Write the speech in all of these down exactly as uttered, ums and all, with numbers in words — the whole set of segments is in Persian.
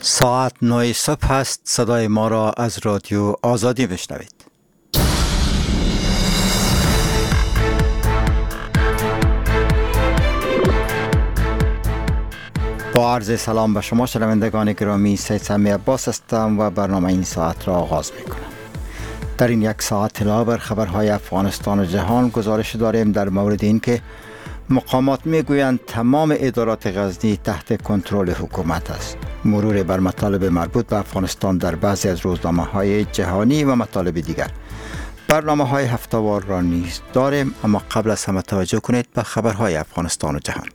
ساعت نه صبح است. صدای ما را از رادیو آزادی بشنوید. با عرض سلام به شما شنوندگان گرامی، سید سمی عباس هستم و برنامه این ساعت را آغاز می کنم. در این یک ساعت اطلاع بر خبرهای افغانستان و جهان گزارش داریم در مورد اینکه مقامات میگویند تمام ادارات غزنی تحت کنترل حکومت است. مرور بر مطالب مربوط به افغانستان در بعضی از روزنامه‌های جهانی و مطالب دیگر. برنامه‌های هفته‌وار را نیز داریم، اما قبل از همه توجه کنید به خبرهای افغانستان و جهان.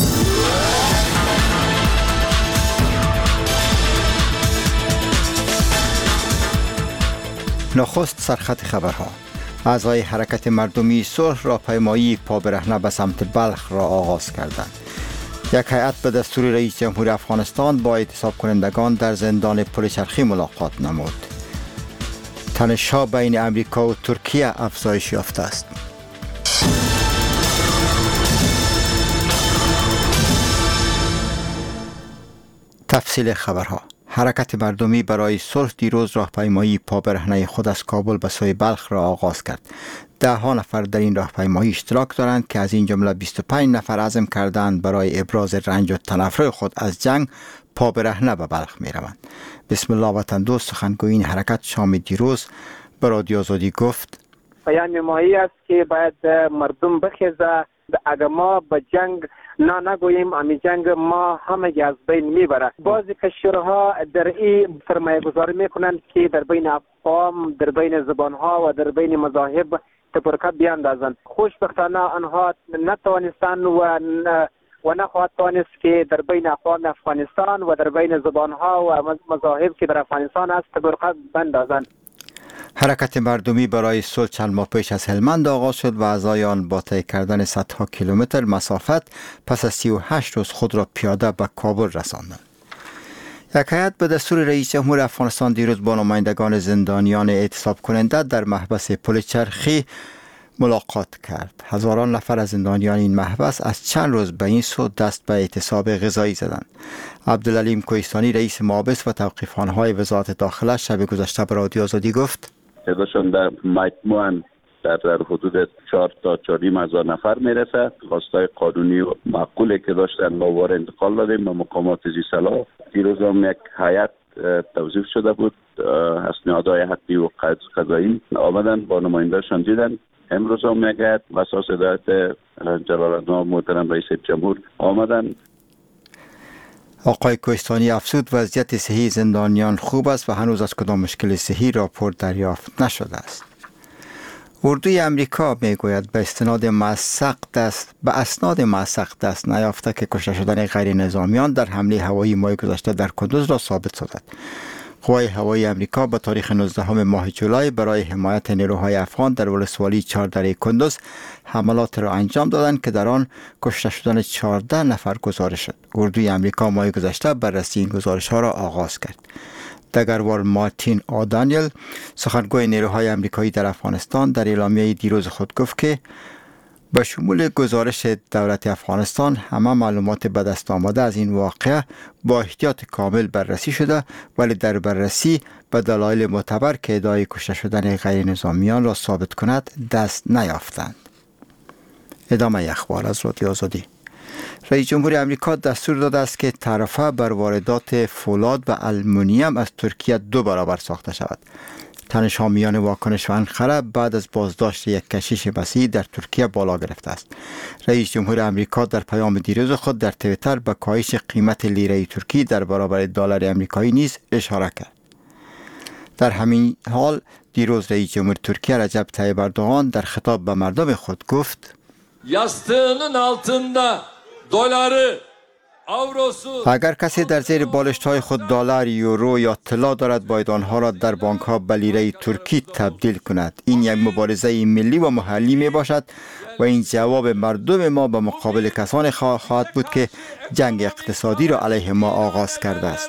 نخست سرخط خبرها. اعضای حرکت مردمی صلح راهپیمایی پابرهنه به سمت بلخ را آغاز کردند. یک هیئت به دستور رئیس جمهور افغانستان با اعتصاب کنندگان در زندان پلچرخی ملاقات نمود. تنش‌ها بین امریکا و ترکیه افزایش یافته است. تفصیل خبرها. حرکت مردمی برای صلح دیروز راهپیمایی پابرهنه خود از کابل به سوی بلخ را آغاز کرد. ده ها نفر در این راهپیمایی اشتراک دارند که از این جمله بیست و پنج نفر عزم کردند برای ابراز رنج و تنفر خود از جنگ پابرهنه به بلخ می روند. بسم الله وطن دوست سخنگوی این حرکت شام دیروز به رادیو آزادی گفت: بیان ماهی است که باید مردم بخیزه، اگر ما به جنگ نه نگوییم امی جنگ ما همه از بین میبره. بعضی کشورها در این سرمایه گذاری میکنند که در بین اقوام، در بین زبانها و در بین مذاهب تفرقه بیاندازند. خوشبختانه آنها نتوانستند و و نخواهد توانست که در بین اقوام افغانستان و در بین زبانها و مذاهب که در افغانستان است تفرقه بیاندازند. حرکت مردمی برای صلح چند ماه پیش از هلمند آغاز شد و اعضای آن با طی کردن صدها کیلومتر مسافت پس از سی و هشت روز خود را پیاده به کابل رساندند. یک هیئت به دستور رئیس جمهور افغانستان دیروز با نمایندگان زندانیان اعتصاب کننده در محبس پلچرخی ملاقات کرد. هزاران نفر از زندانیان این محبس از چند روز به این سو دست به اعتصاب غذایی زدند. عبدالعلیم کوهستانی رئیس محابس و توقیفخانه‌های وزارت داخله شب گذشته به رادیو آزادی گفت: تعدادشان در مجموعاً در در حدود چهار تا چهار و نیم هزار نفر میرسه. خواستای قانونی و معقولی که داشتن ما وار انتقال دادیم به مقامات ذی صلاح. دیروز هم یک هیئت توظیف شده بود، اسنادهای حقی و قضایی آمدن با نماینده‌شان دیدن. امروز هم یک هیئت و اساس هدایت جلال الله محترم رئیس جمهور آمدن. آقای کوهستانی افزود وضعیت صحی زندانیان خوب است و هنوز از کدام مشکل صحی راپورت دریافت نشده است. اردوی امریکا میگوید به استناد موثق دست به اسناد موثق دست نیافته که کشته شدن غیر نظامیان در حمله هوایی ماه گذشته در کندوز را ثابت سازد. قوای هوایی امریکا به تاریخ نوزدهم ماه جولای برای حمایت نیروهای افغان در ولسوالی چهاردره کندوز حملات را انجام دادند که در آن کشته شدن چهارده نفر گزارش شد. اردوی امریکا ماه گذشته بررسی این گزارش ها را آغاز کرد. دگروار مارتین آدانیل سخنگوی نیروهای امریکایی در افغانستان در اعلامیه دیروز خود گفت که با شمول گزارش دولت افغانستان همه معلومات به دست آمده از این واقعه با احتیاط کامل بررسی شده، ولی در بررسی به دلایل معتبر که ادعای کشته شدن غیر نظامیان را ثابت کند دست نیافتند. ادامه اخبار از رادیو آزادی. رئیس جمهور امریکا دستور داده است که تعرفه بر واردات فولاد و آلومینیوم از ترکیه دو برابر ساخته شود. تنش‌ها میان واکنش و انقره بعد از بازداشت یک کشیش مسیحی در ترکیه بالا گرفته است. رئیس جمهور امریکا در پیام دیروز خود در توییتر به کاهش قیمت لیره ترکی در برابر دلار امریکایی نیز اشاره کرد. در همین حال دیروز رئیس جمهور ترکیه رجب طیب اردوغان در خطاب به مردم خود گفت: یاستığının altında دلار اگر کسی در زیر بالشت‌های خود دلار، یورو یا طلا دارد باید آنها را در بانک‌ها به لیره ترکی تبدیل کند. این یک مبارزه ملی و محلی می باشد و این جواب مردم ما به مقابل کسانی خواهد بود که جنگ اقتصادی را علیه ما آغاز کرده است.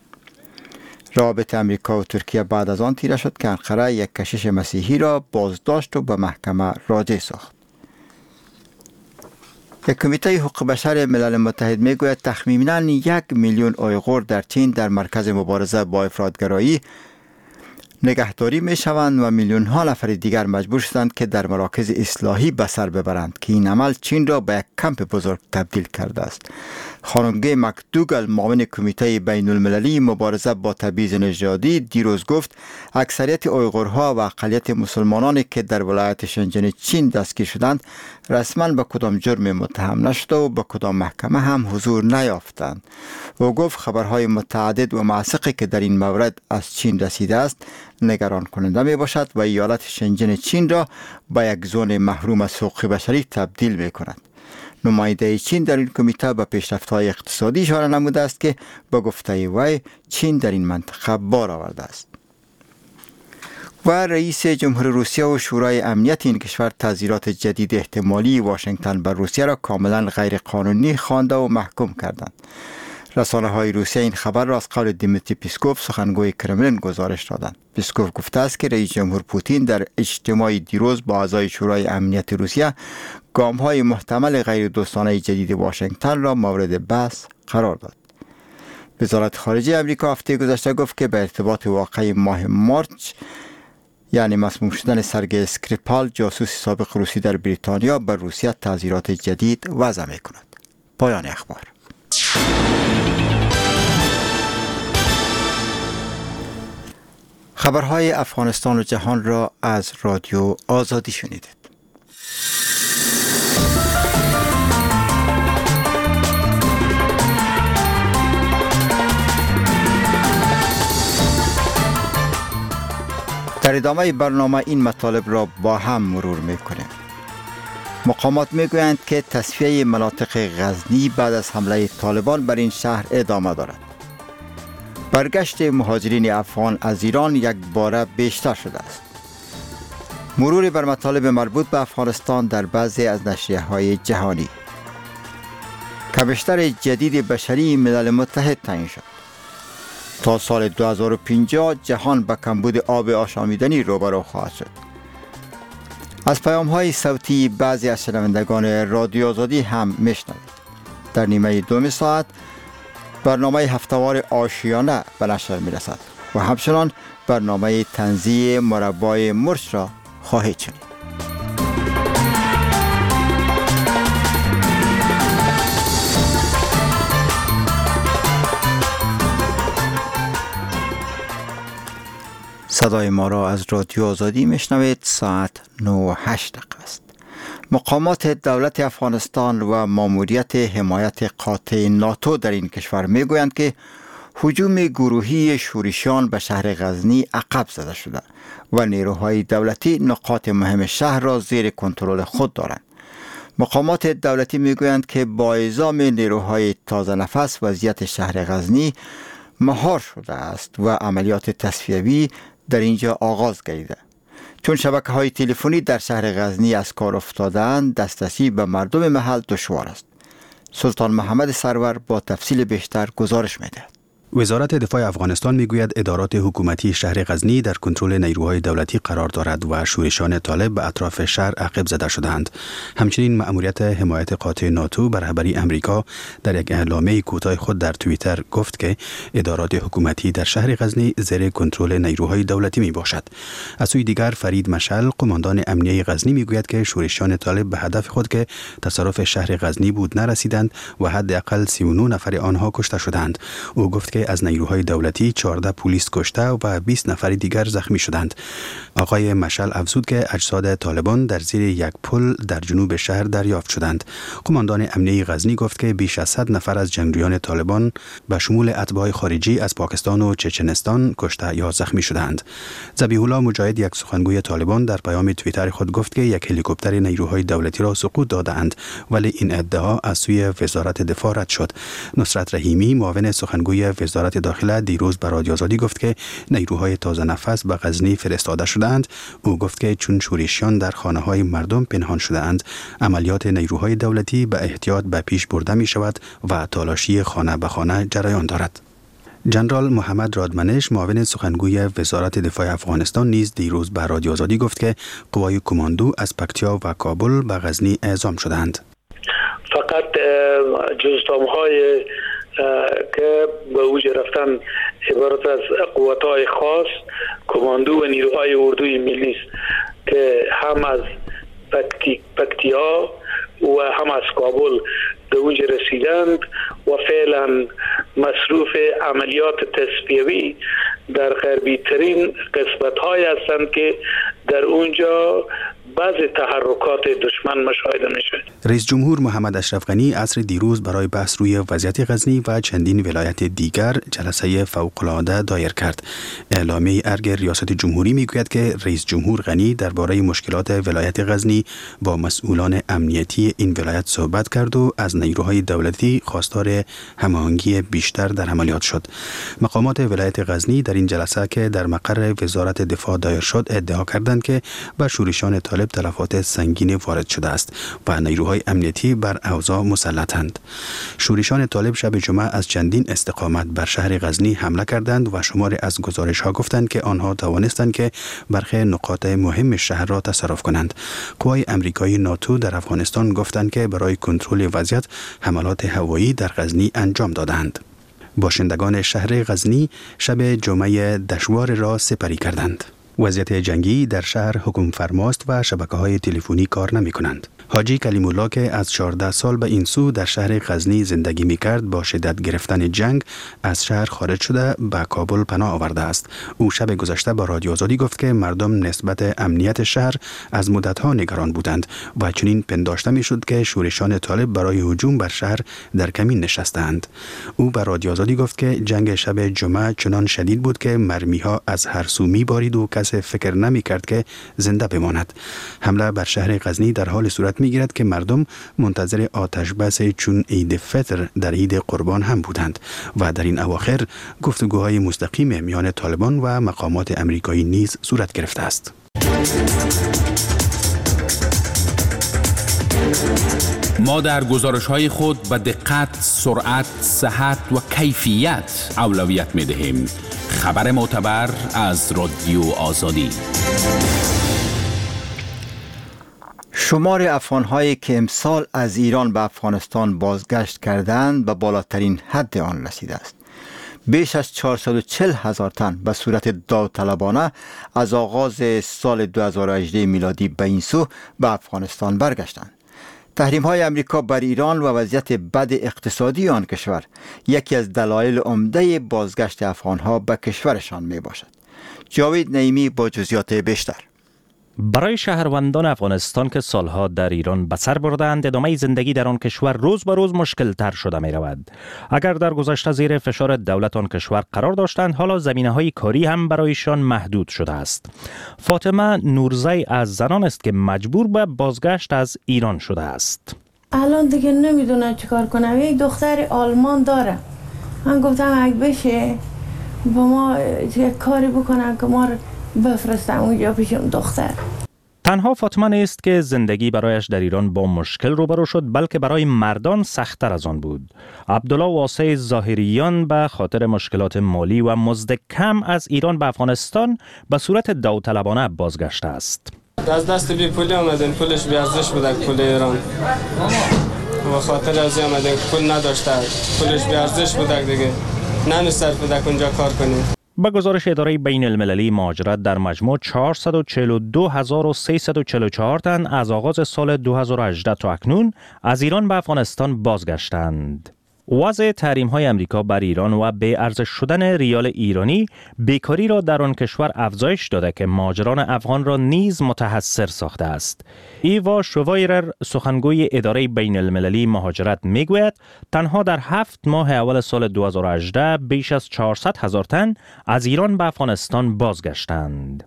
رابطه امریکا و ترکیه بعد از آن تیره شد که انقره یک کشیش مسیحی را بازداشت و به محکمه راجع ساخت. کمیته حقوق بشر ملل متحد میگوید تخمینا یک میلیون اویغور در چین در مرکز مبارزه با افراطگرایی نگهداری می شوند و میلیون ها نفر دیگر مجبور شدند که در مراکز اصلاحی به سر ببرند که این عمل چین را به یک کمپ بزرگ تبدیل کرده است. خانم گی مکدوگل معاون کمیته بین المللی مبارزه با تبعیض نژادی دیروز گفت اکثریت اویغورها و اقلیت مسلمانانی که در ولایت شنجن چین دستگیر شدند رسما به کدام جرم متهم نشده و به کدام محکمه هم حضور نیافتند. او گفت خبرهای متعدد و معسقی که در این مورد از چین رسیده است نگران کننده می باشد و ایالت شنجن چین را به یک زون محروم از حقوق بشری تبدیل می کند. نماینده چین در این کمیته به پیشرفت‌های اقتصادی اشاره نموده است که با گفته وی چین در این منطقه بار آورده است. و رئیس جمهور روسیه و شورای امنیت این کشور تحذیرات جدید احتمالی واشنگتن بر روسیه را کاملا غیر قانونی خوانده و محکوم کردند. رسانه های روسیه این خبر را از قول دیمیتری پیسکوف سخنگوی کرملین گزارش دادند. پیسکوف گفته است که رئیس جمهور پوتین در اجتماع دیروز با اعضای شورای امنیت روسیه گام های محتمل غیر دوستانه جدید واشنگتن را مورد بحث قرار داد. وزارت خارجه آمریکا هفته گذشته گفت که به ارتباط واقعی ماه مارچ یعنی مسموم شدن سرگئی اسکریپال جاسوس سابق روسی در بریتانیا بر روسیه تحذیرات جدید وضع می کند. پایان اخبار. خبرهای افغانستان و جهان را از رادیو آزادی شنیدید. در ادامه برنامه این مطالب را با هم مرور می‌کنیم. مقامات می‌گویند که تصفیه مناطق غزنی بعد از حمله طالبان بر این شهر ادامه دارد. برگشت مهاجرین افغان از ایران یک باره بیشتر شده است. مرور بر مطالب مربوط به افغانستان در بعضی از نشریه‌های جهانی. کاوشگر جدید بشری ملل متحد تعیین شد. تا سال دو هزار و پنجاه جهان با کمبود آب آشامیدنی روبرو خواهد شد. از پیام‌های صوتی بعضی از شنوندگان رادیو آزادی هم میشنوید. در نیمه دوم ساعت برنامه هفته‌وار آشیانه به نشر میرسد و همچنان برنامه طنزی مربای مرچ را خواهید شنید. صدای ما را از رادیو آزادی میشنوید. ساعت نه و هشت دقیقه است. مقامات دولت افغانستان و ماموریت حمایت قاطع ناتو در این کشور میگویند که هجوم گروهی شورشیان به شهر غزنی عقب زده شده و نیروهای دولتی نقاط مهم شهر را زیر کنترل خود دارند. مقامات دولتی میگویند که با اعزام نیروهای تازه نفس وضعیت شهر غزنی مهار شده است و عملیات تصفیوی در اینجا آغاز گردیده. چون شبکه‌های تلفنی در شهر غزنی از کار افتادند، دسترسی به مردم محل دشوار است. سلطان محمد سرور با تفصیل بیشتر گزارش می‌دهد. وزارت دفاع افغانستان میگوید ادارات حکومتی شهر غزنی در کنترل نیروهای دولتی قرار دارد و شورشان طالب به اطراف شهر عقب زده شدند. همچنین مأموریت حمایت قاطع ناتو به رهبری امریکا در یک اعلامیه کوتاه خود در توییتر گفت که ادارات حکومتی در شهر غزنی زیر کنترل نیروهای دولتی می باشد. از سوی دیگر فرید مشعل قماندان امنیه غزنی میگوید که شورشان طالب به هدف خود که تصرف شهر غزنی بود نرسیدند و حداقل سی و نه نفر آنها کشته شدند. او گفت که از نیروهای دولتی چهارده پلیس کشته و بیست نفر دیگر زخمی شدند. آقای مشعل افزود که اجساد طالبان در زیر یک پل در جنوب شهر دریافت شدند. قماندان امنیه غزنی گفت که بیش از صد نفر از جنگجویان طالبان به شمول اتباع خارجی از پاکستان و چچنستان کشته یا زخمی شدند. ذبیح الله مجاهد، یک سخنگوی طالبان، در پیام توییتر خود گفت که یک هلیکوپتر نیروهای دولتی را سقوط دادند، ولی این ادعا از سوی وزارت دفاع رد شد. نصرت رحیمی، معاون سخنگوی وزارت داخله، دیروز به رادیو آزادی گفت که نیروهای تازه نفس به غزنی فرستاده شدند. او گفت که چون شورشیان در خانه های مردم پنهان شده‌اند، عملیات نیروهای دولتی به احتیاط به پیش برده می شود و تالاشی خانه به خانه جریان دارد. جنرال محمد رادمنش، معاون سخنگوی وزارت دفاع افغانستان، نیز دیروز به رادیو آزادی گفت که قوای کماندو از پکتیا و کابل به غزنی اعزام شدند. فقط جزدام‌های که به اوج رفتن عبارت از قوت‌های خاص، کماندو و نیروهای اردوی ملی است که هم از پکتی، پکتیا و هم از کابل به اوج رسیدند و فعلا مصروف عملیات تصفیوی در غربی ترین قسمت های هستند که در اونجا بعضی تحرکات دشمن مشاهده میشه. رئیس جمهور محمد اشرف غنی عصر دیروز برای بحث روی وضعیت غزنی و چندین ولایت دیگر جلسه فوق‌العاده دایر کرد. اعلامیه ارگ ریاست جمهوری میگوید که رئیس جمهور غنی درباره مشکلات ولایت غزنی با مسئولان امنیتی این ولایت صحبت کرد و از نیروهای دولتی خواستار هماهنگی بیشتر در عملیات شد. مقامات ولایت غزنی در این جلسه که در مقر وزارت دفاع دایر شد ادعا کردند که به شورشان طالب تلفات سنگین وارد شده است و نیروهای امنیتی بر اوضاع مسلطند. شورشان طالب شب جمعه از چندین استقامت بر شهر غزنی حمله کردند و شماری از گزارش ها گفتند که آنها توانستند که برخی نقاط مهم شهر را تصرف کنند. قوای امریکایی ناتو در افغانستان گفتند که برای کنترل وضعیت حملات هوایی در غزنی انجام دادند. باشندگان شهر غزنی شب جمعه دشوار را سپری کردند. وضعیت جنگی در شهر حکم فرماست و شبکه‌های تلفنی کار نمی‌کنند. حاجی کلیم الله که از چهارده سال به این سو در شهر غزنی زندگی می‌کرد با شدت گرفتن جنگ از شهر خارج شده به کابل پناه آورده است. او شب گذشته با رادیو آزادی گفت که مردم نسبت امنیت شهر از مدت‌ها نگران بودند و چنین پنداشته می‌شد که شورشان طالب برای هجوم بر شهر در کمین نشستند. او با رادیو آزادی گفت که جنگ شب جمعه چنان شدید بود که مرمی‌ها از هر سو می‌بارید و کس فکر نمی‌کرد که زنده بماند. حمله بر شهر غزنی در حال صورت می‌گیرد که مردم منتظر آتش بس چون عید فطر در عید قربان هم بودند و در این اواخر گفتگوهای مستقیم میان طالبان و مقامات امریکایی نیز صورت گرفته است. ما در گزارش‌های خود به دقت، سرعت، صحت و کیفیت اولویت می‌دهیم. خبر معتبر از رادیو آزادی. شمار افغان‌هایی که امسال از ایران به افغانستان بازگشت کردند به بالاترین حد آن رسیده است. بیش از چهارصد و چهل هزار تن به صورت داوطلبانه از آغاز سال دو هزار و هجده میلادی به این سو به افغانستان برگشتند. تحریم‌های امریکا بر ایران و وضعیت بد اقتصادی آن کشور یکی از دلایل عمده بازگشت افغان‌ها به کشورشان میباشد. جاوید نعیمی با جزئیات بیشتر. برای شهروندان افغانستان که سالها در ایران به سر بردند، ادامه زندگی در آن کشور روز به روز مشکل تر شده می رود. اگر در گذشته زیر فشار دولت آن کشور قرار داشتند، حالا زمینه های کاری هم برایشان محدود شده است. فاطمه نورزی از زنان است که مجبور به بازگشت از ایران شده است. الان دیگه نمیدونه چیکار کنم. یک دختر آلمان داره. من گفتم اگه بشه با ما یک کاری بکنم که ما بفرستم اونجا پیش اون دختر. تنها فاطمه نیست که زندگی برایش در ایران با مشکل روبرو شد، بلکه برای مردان سخت‌تر از آن بود. عبدالله واسع ظاهریان به خاطر مشکلات مالی و مزد کم از ایران به افغانستان به صورت داوطلبانه بازگشته است. از دست بی پولی آمدن، پولش بی ارزش بود پول ایران. و خاطر از این آمدن پول نداشته، پولش بی ارزش بود دیگه. نمی‌صرف بود اونجا کار کنیم. با گزارش اداره بین المللی مهاجرت در مجموع چهارصد و چهل و دو هزار و سیصد و چهل و چهار تن از آغاز سال دو هزار و هجده تا اکنون از ایران به افغانستان بازگشتند. وضع تحریم‌های امریکا بر ایران و بی ارزش شدن ریال ایرانی بیکاری را در آن کشور افزایش داده که مهاجران افغان را نیز متحسر ساخته است. ایوا شوایرر سخنگوی اداره بین المللی مهاجرت میگوید تنها در هفت ماه اول سال دو هزار و هجده بیش از چهارصد هزار تن از ایران به افغانستان بازگشتند.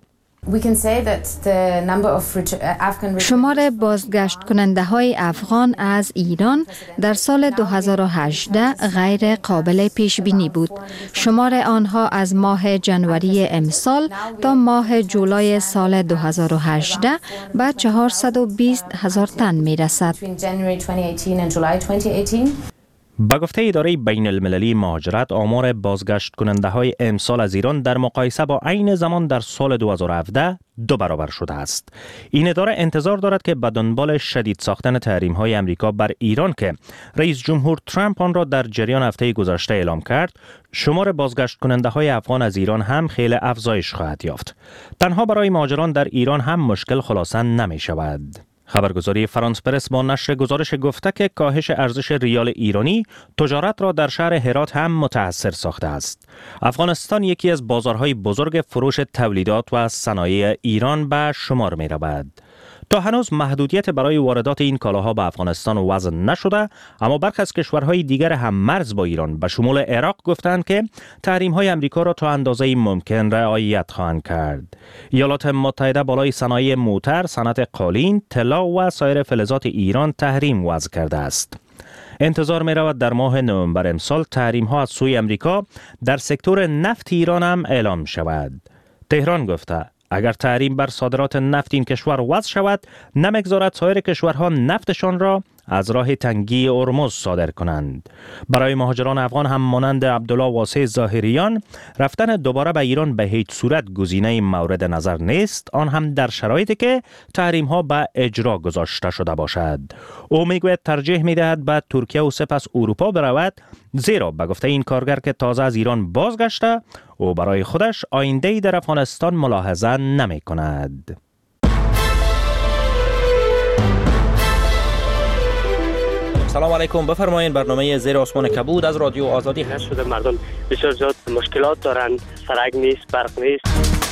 شمار بازگشت کننده های افغان از ایران در سال دو هزار و هجده غیر قابل پیش بینی بود. شمار آنها از ماه جنوری امسال تا ماه جولای سال دو هزار و هجده به چهارصد و بیست هزار تن می رسد. با گفته اداره بین المللی مهاجرت، آمار بازگشت کننده های امسال از ایران در مقایسه با عین زمان در سال دو هزار و هفده دو برابر شده است. این اداره انتظار دارد که به دنبال شدید ساختن تحریم های امریکا بر ایران که رئیس جمهور ترامپ آن را در جریان هفته گذشته اعلام کرد، شمار بازگشت کننده های افغان از ایران هم خیلی افزایش خواهد یافت. تنها برای مهاجران در ایران هم مشکل خلاصه نمی شود. خبرگزاری فرانس پرس با نشر گزارش گفته که کاهش ارزش ریال ایرانی تجارت را در شهر هرات هم متاثر ساخته است. افغانستان یکی از بازارهای بزرگ فروش تولیدات و صنایع ایران به شمار می رود. تا هنوز محدودیت برای واردات این کالاها به افغانستان وضع نشده، اما برخی از کشورهای دیگر هم مرز با ایران به شمول عراق گفتند که تحریم‌های آمریکا را تا اندازه‌ای ممکن رعایت خواهند کرد. ایالات متحده بالای صنایع موتر، صنعت قالین، طلا و سایر فلزات ایران تحریم وضع کرده است. انتظار می رود در ماه نوامبر امسال تحریم ها از سوی آمریکا در سکتور نفت ایران هم اعلام شود. تهران گفته اگر تحریم بر صادرات نفت این کشور وضع شود، نمیگذارد سایر کشورها نفتشان را از راه تنگی هرمز صادر کنند. برای مهاجران افغان هم مانند عبدالله واسع ظاهریان، رفتن دوباره به ایران به هیچ صورت گزینه مورد نظر نیست، آن هم در شرایطی که تحریم ها به اجرا گذاشته شده باشد. او میگوید ترجیح میدهد به ترکیه و سپس اروپا برود، زیرا به گفته این کارگر که تازه از ایران بازگشته، او برای خودش آینده‌ای در افغانستان ملاحظه نمی کند. سلام علیکم، بفرمایید. برنامه زیر آسمان کبود از رادیو آزادی هست. شده مردم بسیار زیاد مشکلات دارند، سرک نیست، برق نیست.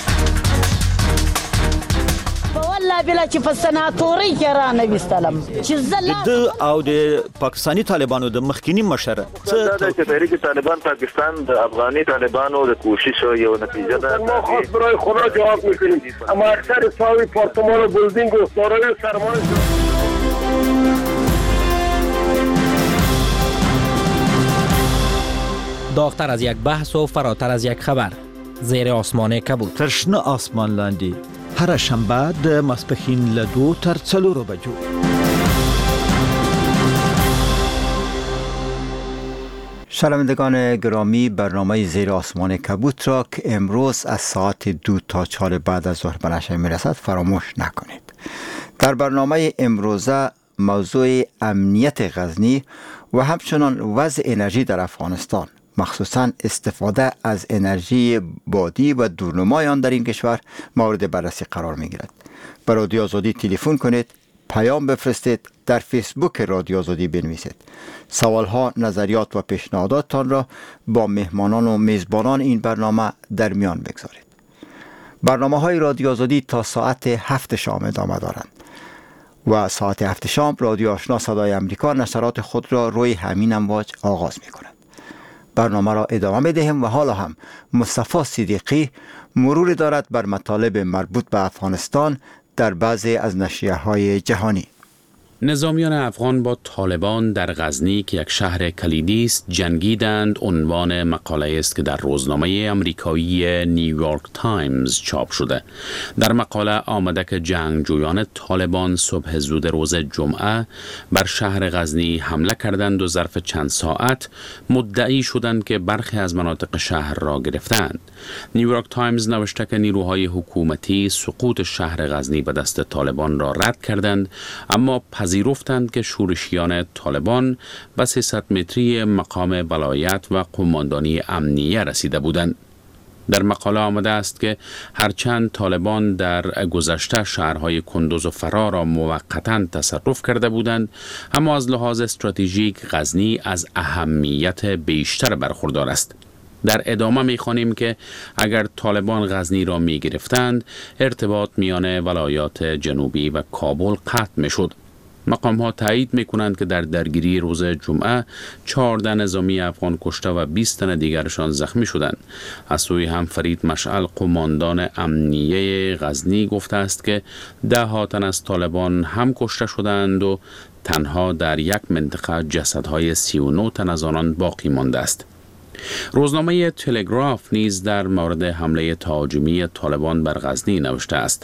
والله بلا چې په سناتوري کې را نه وستلم چې زلا د او د پاکستاني طالبانو د مخکینی مشره څه چې تحریک طالبان پاکستان د افغاني طالبانو د کوشش یو نتیجه ده. ما خاص برای خدا جواب میکنیم، اما اکثر ساوی پارتمان و بلدینگ و دارای سرمایه داغتر از یک بحث و فراتر از یک خبر، زیر آسمان کبود. ترشنه آسمان لاندی هر شنبه د ماسپښین له دو تر څلورو بجو. شنوندگان گرامی، برنامه زیر آسمان کبوت را که امروز از ساعت دو تا چهار بعد از ظهر به نشر میرسد فراموش نکنید. در برنامه امروزه موضوع امنیت غزنی و همچنان وضع انرژی در افغانستان، مخصوصاً استفاده از انرژی بادی و دورنمای آن در این کشور مورد بررسی قرار می گیرد. به رادیو آزادی تلفن کنید، پیام بفرستید، در فیسبوک رادیو آزادی بنویسید. سوالها، نظریات و پیشنهاداتتان را با مهمانان و میزبانان این برنامه در میان بگذارید. برنامه های رادیو آزادی تا ساعت هفت شام ادامه دارند و ساعت هفت شام رادیو آشنا صدای امریکا نشرات خود را روی همین امواج آغاز می کند. برنامه را ادامه می دهیم و حالا هم مصطفی صدیقی مرور دارد بر مطالب مربوط به افغانستان در بعضی از نشریه‌های جهانی. نظامیان افغان با طالبان در غزنی که یک شهر کلیدی است جنگیدند عنوان مقاله است که در روزنامه آمریکایی نیویورک تایمز چاپ شده. در مقاله آمده که جنگجویان طالبان صبح زود روز جمعه بر شهر غزنی حمله کردند و ظرف چند ساعت مدعی شدند که برخی از مناطق شهر را گرفتند. نیویورک تایمز نوشته که نیروهای حکومتی سقوط شهر غزنی به دست طالبان را رد کردند، اما پذیرفتند که شورشیان طالبان به سیصد متری مقام ولایت و قماندانی امنیه رسیده بودند. در مقاله آمده است که هرچند طالبان در گذشته شهرهای کندوز و فرا را موقتاً تصرف کرده بودند، اما از لحاظ استراتژیک غزنی از اهمیت بیشتر برخوردار است. در ادامه می‌خوانیم که اگر طالبان غزنی را می‌گرفتند، ارتباط میان ولایات جنوبی و کابل قطع می‌شد. مقام ها تایید می کنند که در درگیری روز جمعه چهارده نظامی افغان کشته و بیست تن دیگرشان زخمی شدند. از سوی هم فرید مشعل قماندان امنیه غزنی گفته است که ده ها تن از طالبان هم کشته شدند و تنها در یک منطقه جسدهای سی و نه تن از آنان باقی مانده است. روزنامه تلگراف نیز در مورد حمله تهاجمی طالبان بر غزنی نوشته است.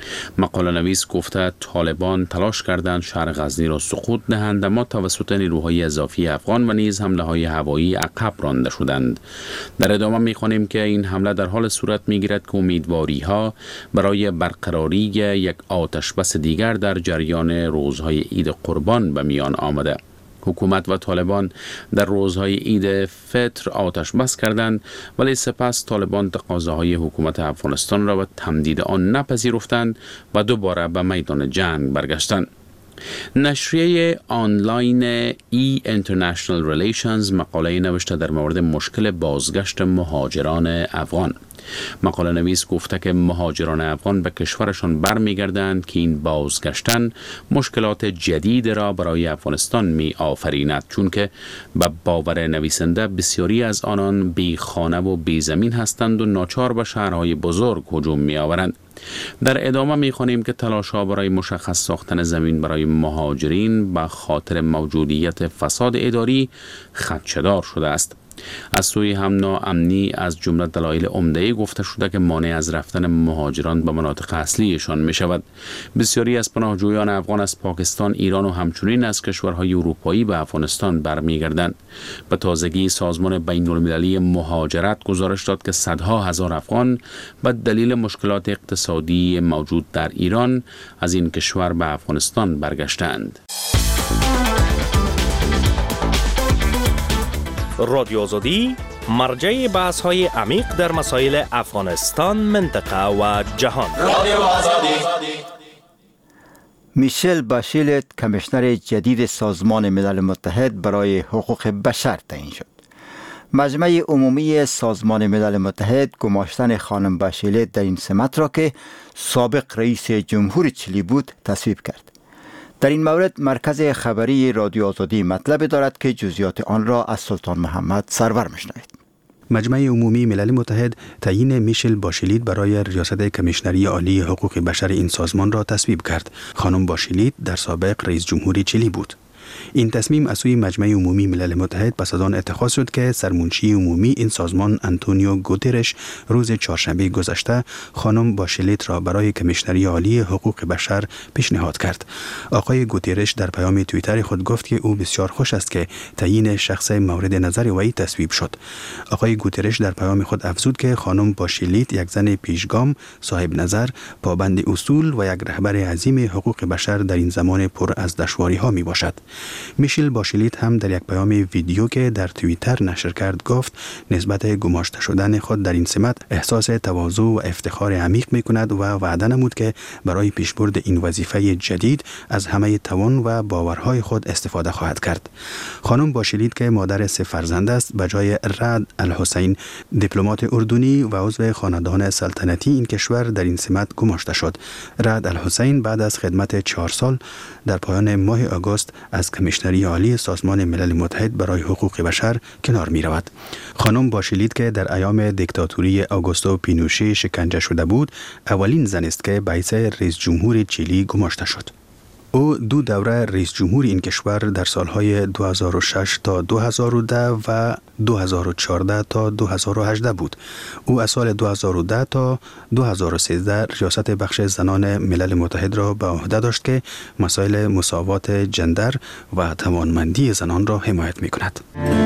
مقاله نویس گفته طالبان تلاش کردند شهر غزنی را سقوط دهند، اما توسط نیروهای اضافی افغان و نیز حمله های هوایی عقب رانده شدند. در ادامه می‌خوانیم که این حمله در حال صورت می‌گیرد که امیدواری ها برای برقراری یک آتش بس دیگر در جریان روزهای عید قربان به میان آمده. حکومت و طالبان در روزهای عید فطر آتش بس کردند، ولی سپس طالبان تقاضاهای حکومت افغانستان را به تمدید آن نپذیرفتند و دوباره به میدان جنگ برگشتند. نشریه آنلاین ای اینترنشنال ریلیشنز مقاله نوشته در مورد مشکل بازگشت مهاجران افغان. مقاله نویس گفته که مهاجران افغان به کشورشان برمیگردند که این بازگشتن مشکلات جدید را برای افغانستان می آفریند، چون که به باور نویسنده بسیاری از آنان بی خانه و بی زمین هستند و ناچار به شهرهای بزرگ هجوم می آورند. در ادامه می خوانیم که تلاش‌ها برای مشخص ساختن زمین برای مهاجرین به خاطر موجودیت فساد اداری خدشه‌دار شده است. از سوی هم ناامنی از جمله دلایل عمده گفته شده که مانع از رفتن مهاجران به مناطق اصلیشان می شود. بسیاری از پناهجویان افغان از پاکستان، ایران و همچنین از کشورهای اروپایی به افغانستان برمیگردند. به تازگی سازمان بین المللی مهاجرت گزارش داد که صدها هزار افغان به دلیل مشکلات اقتصادی موجود در ایران از این کشور به افغانستان برگشتند. رادیو آزادی مرجع بحث های عمیق در مسائل افغانستان، منطقه و جهان. رادیو آزادی. میشل باشیلت کمیشنر جدید سازمان ملل متحد برای حقوق بشر تعیین شد. مجمع عمومی سازمان ملل متحد گماشتن خانم باشیلت در این سمت را که سابق رئیس جمهور چیلی بود تصویب کرد. در این مورد مرکز خبری رادیو آزادی مطلب دارد که جزئیات آن را از سلطان محمد سرور میشنوید. مجمع عمومی ملل متحد تعیین میشل باشیلیت برای ریاست کمیشنری عالی حقوق بشر این سازمان را تصویب کرد. خانم باشیلیت در سابق رئیس جمهوری چیلی بود. این تصمیم از سوی مجمع عمومی ملل متحد پس از آن اتخاذ شد که سرمنشی عمومی این سازمان آنتونیو گوترش روز چهارشنبه گذشته خانم باشیلیت را برای کمیشنری عالی حقوق بشر پیشنهاد کرد. آقای گوترش در پیام توییتر خود گفت که او بسیار خوش است که تعیین شخص مورد نظر وی تصویب شد. آقای گوترش در پیام خود افزود که خانم باشیلیت یک زن پیشگام، صاحب نظر، پابند اصول و یک رهبر عظیم حقوق بشر در این زمان پر از دشواری ها می باشد. میشل باشیلیت هم در یک پیام ویدیو که در توییتر نشر کرد گفت نسبت گماشته شدن خود در این سمت احساس تواضع و افتخار عمیق می کند و وعده نمود که برای پیشبرد این وظیفه جدید از همه توان و باورهای خود استفاده خواهد کرد. خانم باشیلیت که مادر سه فرزند است، به جای رعد الحسین، دیپلمات اردنی و عضو خاندان سلطنتی این کشور، در این سمت گماشته شد. رعد الحسین بعد از خدمت چهار سال در پایان ماه آگوست از کمیشنری عالی سازمان ملل متحد برای حقوق بشر کنار می رود. خانم باشیلیت که در ایام دیکتاتوری آگوستو پینوشه شکنجه شده بود، اولین زن است که باعث رئیس جمهور چیلی گماشته شد. او دو دوره رئیس جمهور این کشور در سالهای دو هزار و شش تا دو هزار و ده و دو هزار و چهارده تا دو هزار و هجده بود. او از سال دو هزار و ده تا دو هزار و سیزده ریاست بخش زنان ملل متحد را به عهده داشت که مسائل مساوات جندر و توانمندی زنان را حمایت می کند.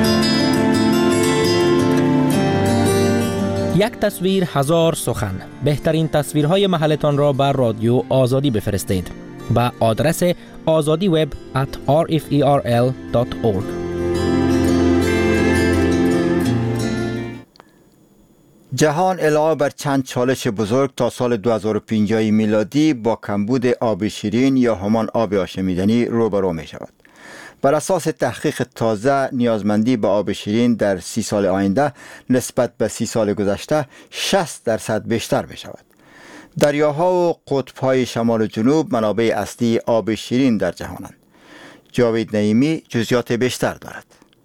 یک تصویر هزار سخن. بهترین تصویرهای محلتان را بر رادیو آزادی بفرستید با آدرس آزادی وب ات آر اف ای آر ال دات اورگ. جهان علاوه بر چند چالش بزرگ تا سال دو هزار و پنجاه میلادی با کمبود آب شیرین یا همان آب آشامیدنی روبرو می شود. بر اساس تحقیق تازه، نیازمندی به آب شیرین در سی سال آینده نسبت به سی سال گذشته شصت درصد بیشتر می شود. دریاها و قطب‌های شمال و جنوب منابع اصلی آب شیرین در جهانند. جاوید نعیمی جزئیات بیشتر دارد.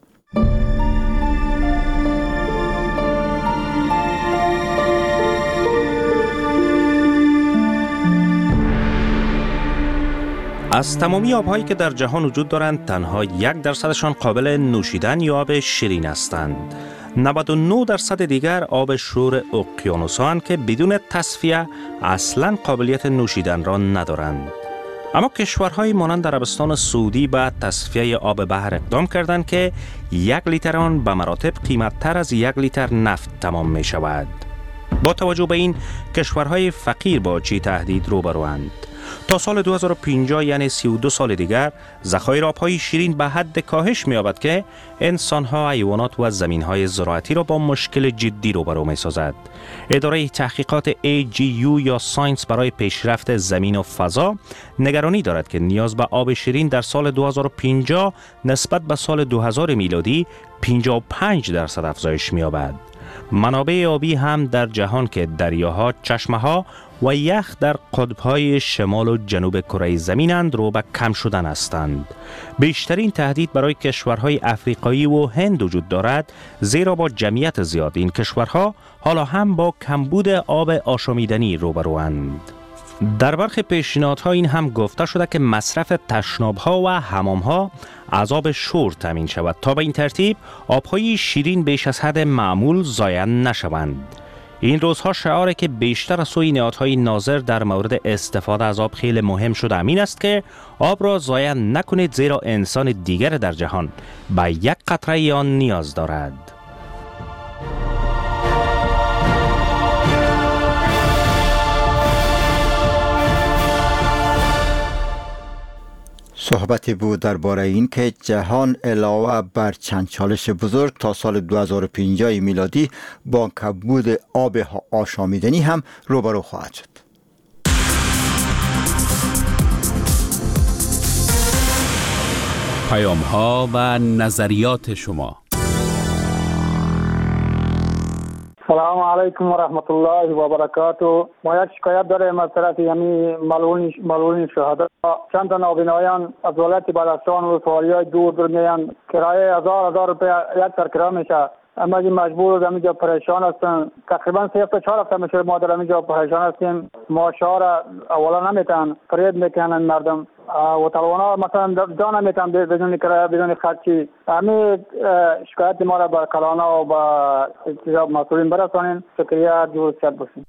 از تمامی آب‌هایی که در جهان وجود دارند، تنها یک درصدشان قابل نوشیدن یا آب شیرین هستند. نود و نه درصد دیگر آب شور اقیانوسان که بدون تصفیه اصلاً قابلیت نوشیدن را ندارند. اما کشورهای مانند عربستان سعودی به تصفیه آب بحر اقدام کردند که یک لیتر آن به مراتب قیمت‌تر از یک لیتر نفت تمام می شود. با توجه به این کشورهای فقیر با چه تهدید روبروند؟ تا سال دو هزار و پنجاه یعنی سی و دو سال دیگر ذخایر آبهای شیرین به حد کاهش می‌یابد که انسان‌ها، حیوانات و زمین‌های زراعتی را با مشکل جدی روبرو می‌سازد. اداره تحقیقات ای جی یو یا ساینس برای پیشرفت زمین و فضا نگرانی دارد که نیاز به آب شیرین در سال دو هزار و پنجاه نسبت به سال دو هزار میلادی پنجاه و پنج درصد افزایش می‌یابد. منابع آبی هم در جهان که دریاها، چشمه‌ها و یخ در قطب‌های شمال و جنوب کره زمینند رو به کم شدن هستند. بیشترین تهدید برای کشورهای افریقایی و هند وجود دارد، زیرا با جمعیت زیاد این کشورها حالا هم با کمبود آب آشامیدنی روبروند. در برخی پیشنهادها این هم گفته شده که مصرف تشناب‌ها و حمام‌ها از آب شور تامین شود تا به این ترتیب آب‌های شیرین بیش از حد معمول ضایع نشوند. این روزها شعاری که بیشتر از سوی نهادهای ناظر در مورد استفاده از آب خیلی مهم شده امین است که آب را ضایع نکنید، زیرا انسان دیگر در جهان به یک قطره آن نیاز دارد. صحبتی بود درباره این که جهان علاوه بر چند چالش بزرگ تا سال دو هزار و پنجاه میلادی با کمبود آب آشامیدنی هم روبرو خواهد شد. پیام ها و نظریات شما. سلام علیکم و رحمت الله و برکاته. ما یک شکایت داریم از طرف یعنی ملعون ملعون شهدا. چند تا نابینایان از ولایت بدخشان و ولایت‌های دور دور میان، کرایه هزار هزار روپیه یک سر کرایه میشه. اما این مجبور در اینجا پریشان هستن. تقریبا سه تا چهار هفته میشه ما در اینجا پریشان هستیم. ماشاءالله اولا نمیتن فرید میکنن مردم و طلبانا مثلا جان نمیتن بدون کرایه بدون خرچی. همین شکایت ما را به کلانا و به اجتماع مسئولین برسانین. شکریه، جور شد باشین.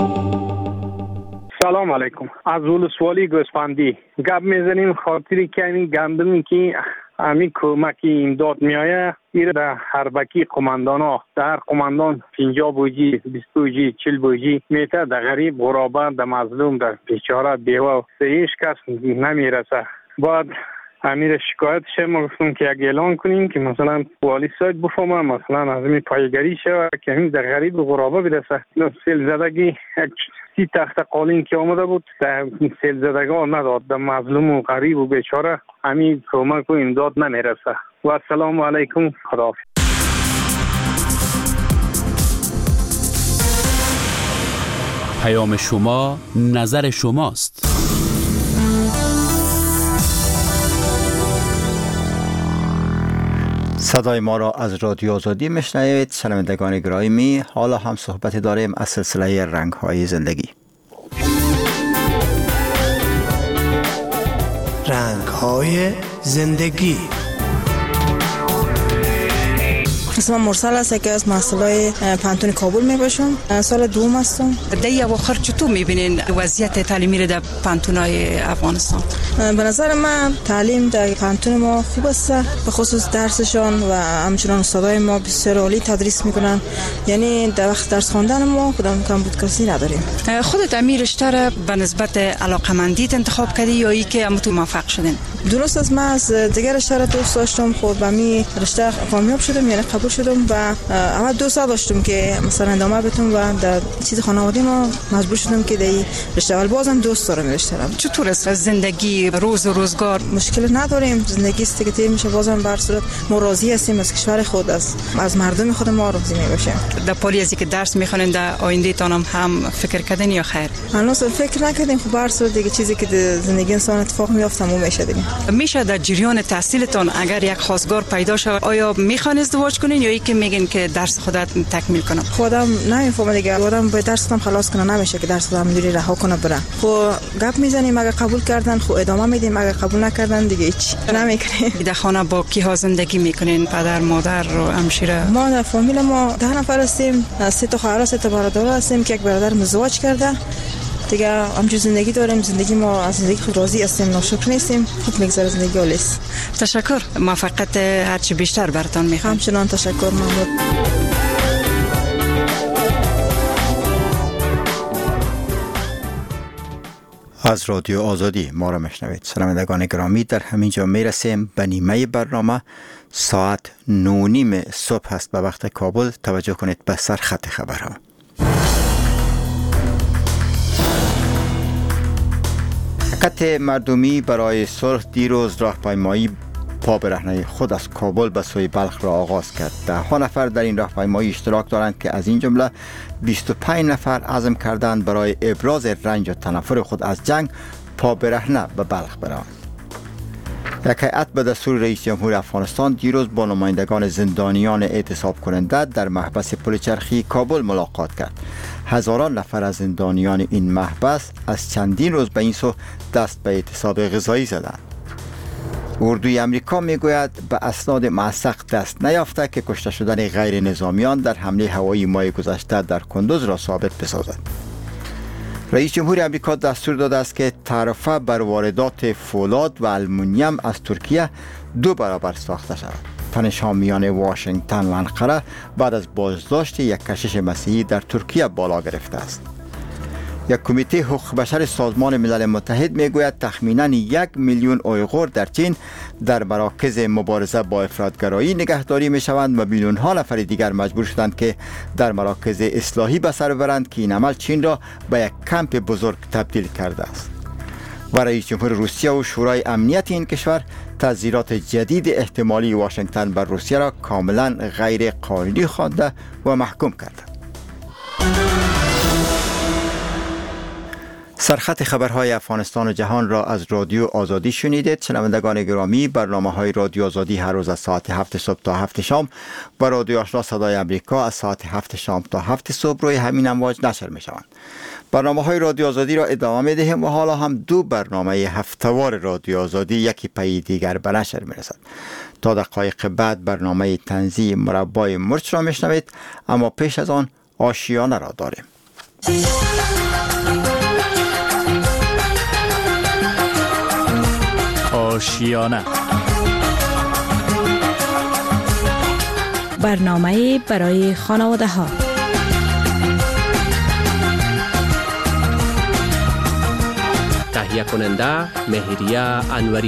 سلام علیکم. از ولسوالی گوسفندی گپ میزنیم خاطری که این گندمی که همین کمکی امداد میایه ایره در هربکی قماندان ها در قماندان پنجاه بوجی، بیست بوجی، چل بوجی میته در غریب، غرابت، در مظلوم، در بیچاره، بیوه و هیچ کس نمیرسه. باید امیر شکایتش ما گفتم که یک اعلان کنیم که مثلا والی سایت بفهمه مثلا از این پایگری شود که همین در غریب و غرابه برسه. سیل زدگی سی تخت قالین که آمده بود در سیل زدگاه نداد، در مظلوم و غریب و بیچاره همین کمک و امداد نمیرسه. و السلام علیکم. خداحافظ. پیام شما نظر شماست. صدای ما را از رادیو آزادی میشنوید. شنوندگان گرامی، حالا هم صحبتی داریم از سلسله رنگ‌های زندگی. رنگ‌های زندگی. اسمم مرسل است که از محصولای پانتون کابل میباشم. سال دوم هستم. در اواخر چطور میبینین وضعیت تعلیمی رو در پانتونای افغانستان؟ به نظر من تعلیم در پانتون ما خوب است، به خصوص درسشان و همچنان استادای ما بسیار عالی تدریس میکنن. یعنی در وقت درس خواندن ما کدام کمبود کسی نداریم. خودت امیر رشته را به نسبت علاقمندیت انتخاب کردی یا ای که هم تو موفق شدین؟ درست از من از دیگر رشته را دوست داشتم، خود به می رشته کامیاب شدم، یعنی قبول شدم و اول دوست داشتم که مثلا ادامه بدم و در چیز خانواده ما مجبور شدم که در رشته اول بازم دوست دارم رشته را. چطور است زندگی روز و روزگار؟ مشکل نداریم، زندگی است که طی میشه. بازم بر صورت ما راضی هستیم از کشور خود، است از مردم خود ما راضی میباشیم. در پالی ازی که درس میخونین در آینده تان هم, هم فکر کردین یا خیر؟ هنوز فکر نکردیم. خب بر صورت دیگه چیزی که در زندگی انسان اتفاق میفته تموم میشه دیگه. میشه در جریان تحصیلتان اگر یک خواستگار پیدا شود آیا میخوان ازدواج کنین میکنین یا ای که میگین که درس خودت تکمیل کنم؟ خودم نمیفهمم دیگه. آدم باید درسم خلاص کنه، نمیشه که درس خودم اینجوری رها کنه بره. خب گپ میزنیم، اگه قبول کردن خب ادامه میدیم، اگه قبول نکردن دیگه هیچ نمیکنیم. در خانه با کی ها زندگی میکنین؟ پدر، مادر و همشیره؟ ما در فامیل ما ده نفر هستیم، سه تا خواهر، سه تا برادر هستیم که یک برادر ازدواج کرده. دیگه همچون زندگی داریم. زندگی ما از زندگی خود راضی هستیم، ناشکر نیستیم، خوب میگذره زندگی آلیس. تشکر. موفقیت هرچی بیشتر براتون میخوام. همچنان تشکر. ممنون. از رادیو آزادی ما را میشنوید. شنوندگان گرامی، در همین جا میرسیم به نیمه برنامه. ساعت نو نیم صبح است به وقت کابل. توجه کنید به سرخط خبرها. حرکت مردمی برای صلح دیروز راهپیمایی پا برهنه خود از کابل به سوی بلخ را آغاز کرد. ده ها نفر در این راهپیمایی اشتراک دارند که از این جمله بیست و پنج نفر عزم کردند برای ابراز رنج و تنفر خود از جنگ پا برهنه به بلخ بروند. یک هیئت به دستور رئیس جمهور افغانستان دیروز با نمایندگان زندانیان اعتصاب کننده در محبس پلچرخی کابل ملاقات کرد. هزاران نفر از زندانیان این محبس از چندین روز به این سو دست به اعتصاب غذایی زدند. اردوی امریکا میگوید به اسناد موثق دست نیافته که کشته شدن غیر نظامیان در حمله هوایی ماه گذشته در کندوز را ثابت بسازد. رئیس جمهور امریکا دستور داده است که تعرفه بر واردات فولاد و آلومینیوم از ترکیه دو برابر ساخته شود. تنش حامیان واشنگتن و انقره بعد از بازداشت یک کشیش مسیحی در ترکیه بالا گرفته است. یک کمیته حقوق بشر سازمان ملل متحد میگوید تخمیناً یک میلیون اویغور در چین در مراکز مبارزه با افراطگرایی نگهداری می شوند و میلیون ها نفر دیگر مجبور شدند که در مراکز اصلاحی به سر ببرند که این عمل چین را به یک کمپ بزرگ تبدیل کرده است. و رئیس جمهور روسیه و شورای امنیت این کشور تذیرات جدید احتمالی واشنگتن بر روسیه را کاملا غیر قانونی خوانده و محکوم کرده. سرخط خبرهای افغانستان و جهان را از رادیو آزادی شنیدید. شنوندگان گرامی، برنامه‌های رادیو آزادی هر روز از ساعت هفت صبح تا هفت شام و رادیو آشنا صدای امریکا از ساعت هفت شام تا هفت صبح روی همین امواج نشر می‌شوند. برنامه‌های رادیو آزادی را ادامه می‌دهیم و حالا هم دو برنامه هفته‌وار رادیو آزادی یکی پی دیگر به نشر می‌رسد. تا دقایق بعد برنامه طنزی مربای مرچ را می‌شنوید، اما پیش از آن آشیانه را داریم. آشیانه، برنامه برای خانواده ها. تهیه کننده مهریه انوری.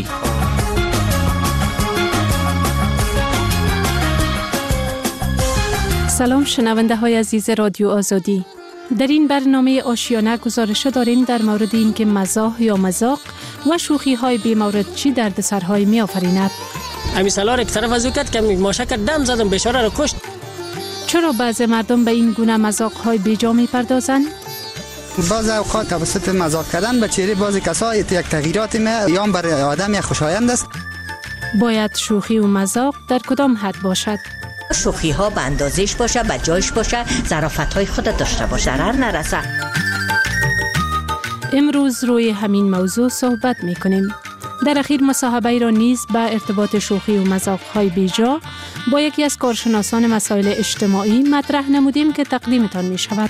سلام شنونده های عزیز رادیو آزادی. در این برنامه آشیانه گزارش داریم در مورد اینکه مزاح یا مذاق و شوخی های بی مورد چی دردسرهای می آفریند. امی سالار یک طرف از او کرد که ماشک دم زدم بیچاره را کشت. چرا بعض مردم به این گونه مذاق های بیجا می پردازند؟ بعض اوقات توسط مذاق کردن به چهره بعضی کسا یک تغییرات می یا برای آدم یک خوشایند است. باید شوخی و مذاق در کدام حد باشد؟ شوخی ها به اندازش باشه، به جایش باشه، ظرافت های خود داشته باشه، ضرر نرسه. امروز روی همین موضوع صحبت می کنیم. در اخیر مصاحبه را نیز به ارتباط شوخی و مذاق های بیجا با یکی از کارشناسان مسائل اجتماعی مطرح نمودیم که تقدیمتان می شود.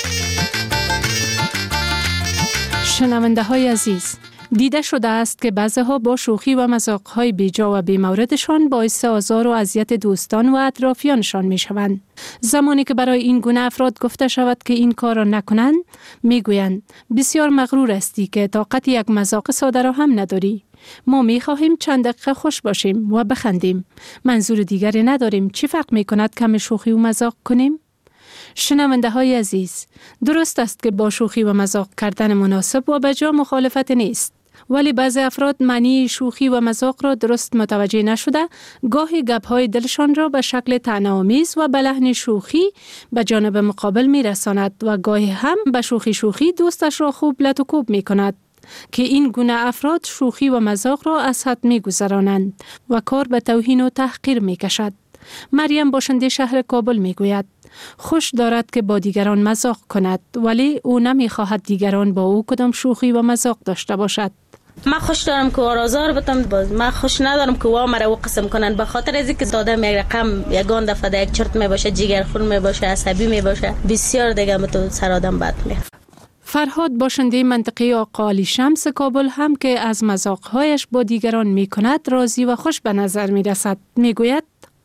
شنونده های عزیز، دیده شده است که بعضی‌ها با شوخی و مذاق‌های بیجا و بی‌موردشان باعث آزار و اذیت دوستان و اطرافیانشان می‌شوند. زمانی که برای این گونه افراد گفته شود که این کار را نکنند، می‌گویند بسیار مغرور هستی که طاقت یک مذاق ساده را هم نداری. ما می‌خواهیم چند دقیقه خوش باشیم و بخندیم. منظور دیگری نداریم. چی فرق می‌کند کم شوخی و مذاق کنیم؟ شنونده های عزیز، درست است که با شوخی و مذاق کردن مناسب و بجا مخالفت نیست، ولی بعضی افراد معنی شوخی و مذاق را درست متوجه نشده گاهی گپ‌های دلشان را به شکل طعنه‌آمیز و به لحن شوخی به جانب مقابل می‌رساند و گاهی هم به شوخی شوخی دوستش را خوب لط و کوب می‌کند که این گونه افراد شوخی و مذاق را از حد می‌گذرانند و کار به توهین و تحقیر می‌کشد. مریم باشنده شهر کابل می گوید خوش دارد که با دیگران مزاق کند، ولی او نمی خواهد دیگران با او کدام شوخی و مزاق داشته باشد. من خوش دارم که آزار بدم، باز من خوش ندارم که وا مرا او قسم کنن، به خاطر از اینکه دادم یک رقم یگان دفعه یک چرت می باشه، جیگرخون می باشه، عصبی می باشه، بسیار دیگه متو سر آدم بد می. فرهاد باشنده منطقه آقا علی شمس کابل هم که از مزاق‌هایش با دیگران می کند راضی و خوش به نظر می رسد. می گوید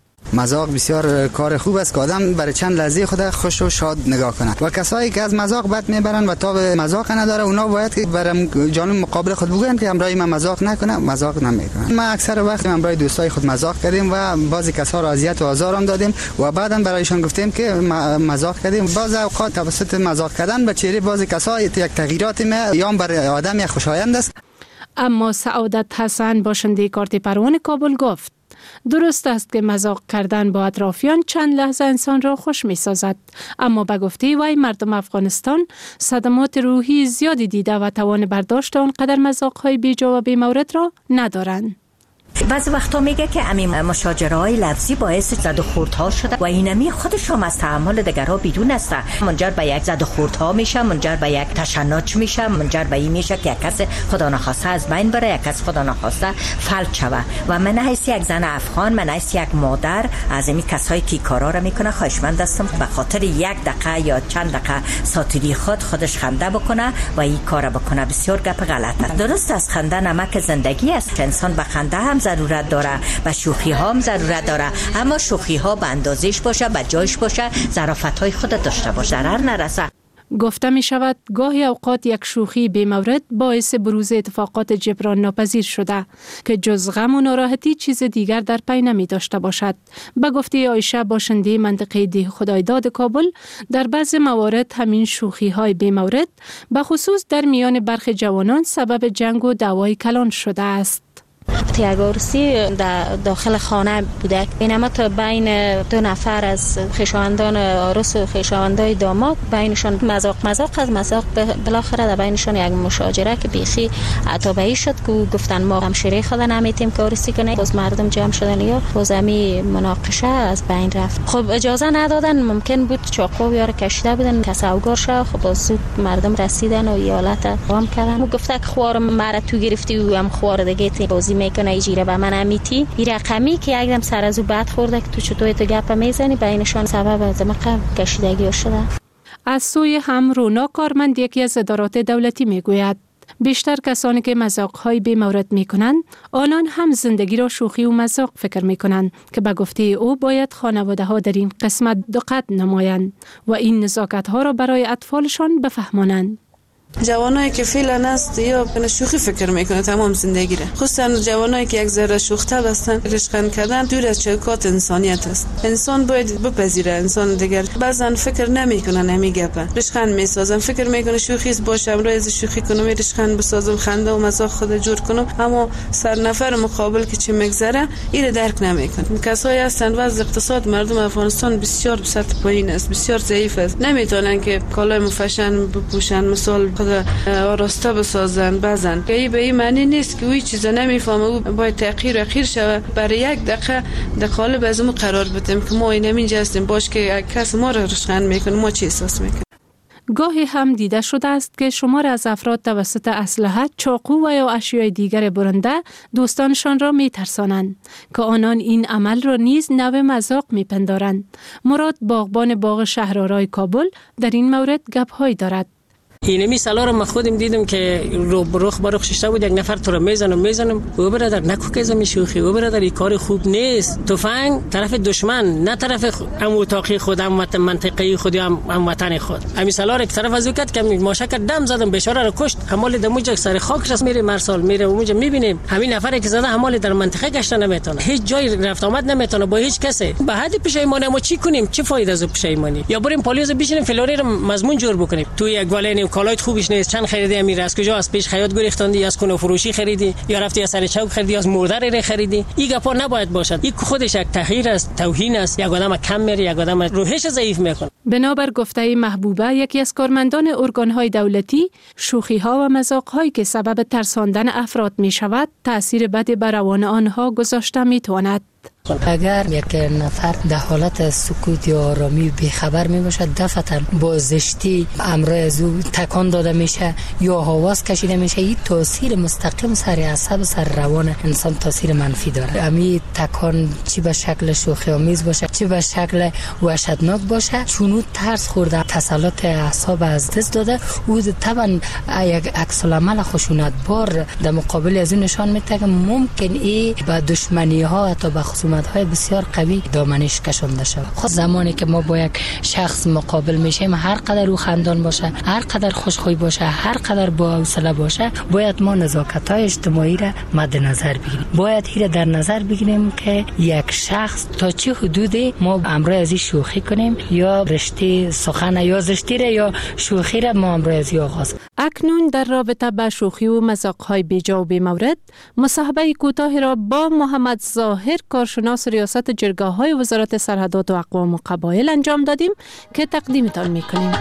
مزاق بسیار کار خوب است که آدم برای چند لحظه خود خوش و شاد نگاه کنه و کسایی که از مزاق بد میبرن و تا به مزاق نداره اونا باید که برای جانب مقابل خود بگن که همراه من مزاق نکنه، مزاق نمیکنن. ما اکثر وقت همراه دوستای خود مزاق کردیم و بعضی کسا را اذیت و آزار هم دادیم و بعداً برایشان گفتیم که مزاق کردیم. بعضی اوقات توسط مزاق کردن به چهره بعضی کسا یک تغییرات می یا برای آدم یک خوشایند است. اما سعادت حسن باشنده کارت پروان کابل گفت درست است که مزاق کردن با اطرافیان چند لحظه انسان را خوش می سازد، اما به گفته وی مردم افغانستان صدمات روحی زیادی دیده و توان برداشت آنقدر مزاق‌های بیجا و بی‌مورد را ندارند. بعض وقتا میگه که همین مشاجره‌های لفظی باعث زد و خوردها شده و اینمی خودش هم از تحمل دیگرها بیرون است، منجر به یک زد و خوردها میشه، منجر به یک تشنج میشه، منجر به این میشه که یک کس خدا نخواسته از بین بره، یک کس خدا نخواسته فلج شوه. و من حیث یک زن افغان، من حیث یک مادر از این کسایی که کارا را میکنه خواهشمند هستم به خاطر یک دقیقه یا چند دقیقه ساتیری خود خودش خنده بکنه و این کارا بکنه. بسیار گپ غلطه. درست است خنده نمک زندگی است، انسان به خنده هم ضرورت داره و شوخی ها هم ضرورت داره، اما شوخی ها به اندازش باشه، به جایش باشه، ظرافت های خود داشته باشه، ضرر نرسه. گفته می شود گاهی اوقات یک شوخی بی مورد باعث بروز اتفاقات جبران ناپذیر شده که جز غم و ناراحتی چیز دیگر در پی نمی داشته باشد. به گفته عایشه باشنده منطقه ده خدایداد کابل، در بعض موارد همین شوخی های بی مورد به خصوص در میان برخی جوانان سبب جنگ و دعوای کلان شده است. تیاگورسی در داخل خانه بوده، اینما تا بین دو نفر از خویشاوندان عروس و خویشاوندای داماد بینشان مزاق مزاق از مزاق بالاخره در بینشان یک مشاجره که بیخی عتابی شد که گفتن ما همشیره خود نمیتیم که عروسی کنه، باز مردم جمع شدن یا باز همی مناقشه از بین رفت. خب اجازه ندادن، ممکن بود چاقو یار کشیده بودن که سوگار شد، خب باز زود مردم رسیدن و یالت قام کردن و گفته که خوار مرا تو گرفتی و هم خوار دیگه تی بازی میکنه ایجیره به من امیتی این رقمی که یکدم سر از او بد خورده که تو چطوری تو گپ میزنی بینشان سبب از مقام کشیدگی شده. از سوی هم رونا کارمند یکی از ادارات دولتی میگوید بیشتر کسانی که مزاق‌های بی مورد میکنند آنان هم زندگی را شوخی و مزاق فکر میکنند که به گفته او باید خانواده ها در این قسمت دقت نمایند و این نزاکت ها را برای اطفالشان بفهمانند. جوانایی که فعلا است یا به شوخی فکر میکنه تمام زندگی را، خصوصا جوانایی که یک ذره شوخ‌طبع هستن، رشقن کردن دور از چوکات انسانیت است. انسان باید بپذیره انسان دیگر. بعضن فکر نمیکنن همین گپا، رشقن میسازن، فکر میکنه شوخی باشم روی از شوخی کنم، رشقن بسازم، خنده و مزاح خود جور کنم، اما سر نفر مقابل که چی میگذره این درک نمیکنه. کسایی هستن وضع اقتصاد مردم افغانستان بسیار به سطح پایین است، بسیار ضعیف است، نمیتونن که کالای مفشن بپوشن، مثال آراسته بسازن بزن. که این به این معنی نیست که اوی چیزا نمیفهمه او باید تغییر اخیر شوه. برای یک دقیقه در قالب از اون قرار بدیم که ما این اینجا هستیم، باش که کس ما را رشقن میکنه ما چی احساس میکنیم. گاهی هم دیده شده است که شمار از افراد توسط اسلحه، چاقو و یا اشیای دیگر برنده دوستانشان را میترسانند که آنان این عمل را نیز نوع مزاق میپندارند. مراد باغبان باغ شهرآرای کابل در این مورد گپ‌هایی دارد. اینمی سالا رو من خودم دیدم که رو بروخ بروخ ششته بود، یک نفر تو رو میزنم میزنم او برادر نکو که زمی شوخی، او برادر این کار خوب نیست، تفنگ طرف دشمن نه طرف ام اتاقی خودم منطقه خودی ام وطن خود. همین سالا رو طرف از وقت که ماشک دم زدم بیچاره رو کشت، حمال دموج سر خاک رس میره مرسال میره اونجا میبینیم همین نفری که زده حمال در منطقه گشته نمیتونه، هیچ جای رفت آمد نمیتونه با هیچ کسی. به حد پشیمانی ما چی کنیم؟ چه فایده از پشیمانی؟ یا بریم پلیس بشینیم فلوری رو مضمون جور بکنیم. تو یک گالین کالایت خوبش نیست، چند خریدی امیر از کجا از پیش خیاط گریختاندی، از کنه فروشی خریدی یا رفتی از سر چوک خریدی، از مردر ر خریدی. این گپا نباید باشد. این خودش یک تحقیر است، توهین است، یک آدم کم میره، یک آدم روحش ضعیف میکنه. بنابر گفته محبوبه یکی از کارمندان ارگان‌های دولتی، شوخی‌ها و مزاق‌هایی که سبب ترساندن افراد می‌شود تأثیر بدی بر روان آنها گذاشته می‌تواند. اگر یک نفر در حالت سکوت یا آرامی بیخبر می باشد، دفعتا با زشتی امر از او تکان داده میشه یا حواس کشیده میشه، این تاثیر مستقیم سر اعصاب سر روان انسان تاثیر منفی داره. امی تکان چی به شکل شوخی آمیز باشه چی به شکل وحشتناک باشه، چون او ترس خورده، تسلط اعصاب از دست داده، او طبعا یک عکس العمل خشونت بار در مقابل از این نشان میده که ممکن ای به دشمنی ها حتی به خصومت های بسیار قوی دامنش کشانده شود. خود زمانی که ما با یک شخص مقابل میشیم، هر قدر او خندان باشه، هر قدر خوشخوی باشه، هر قدر با حوصله باشه، باید ما نزاکت های اجتماعی را مد نظر بگیریم. باید این در نظر بگیریم که یک شخص تا چه حدودی ما امروز ازی شوخی کنیم یا رشته سخن یا زشتی را یا شوخی را ما امروز ازی آغاز. اکنون در رابطه با شوخی و مذاق‌های بیجا و بی‌مورد مصاحبه کوتاهی را با محمد ظاهر، کارشناس ریاست جرگه‌های وزارت سرحدات و اقوام و قبایل انجام دادیم که تقدیمتان می‌کنیم.